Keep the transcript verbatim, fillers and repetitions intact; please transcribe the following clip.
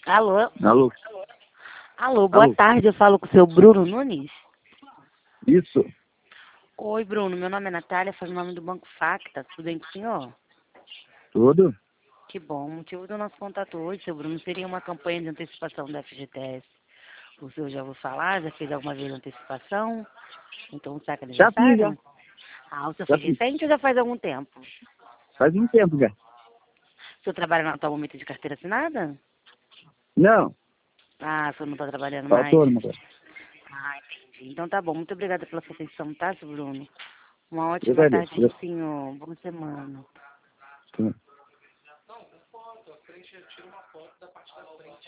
Alô? Alô? Alô, boa Alô? tarde, eu falo com o seu Bruno Nunes. Isso. Oi, Bruno, meu nome é Natália, faz o nome do Banco Facta, tudo bem com o senhor? Tudo? Que bom, o motivo do nosso contato hoje, seu Bruno, seria uma campanha de antecipação da F G T S. O senhor já ouviu falar, já fez alguma vez antecipação? Então, saca Já fiz, já. aniversário? Ah, o senhor Já fez fiz. recente ou já faz algum tempo? Faz um tempo já. O senhor trabalha no atual momento de carteira assinada? Não. Ah, o senhor não está trabalhando Tô mais? autônomo, cara. Ah, entendi. Então tá bom, muito obrigada pela sua atenção, tá, seu Bruno? Uma Eu ótima agradeço. tarde pro senhor. Boa semana. Sim.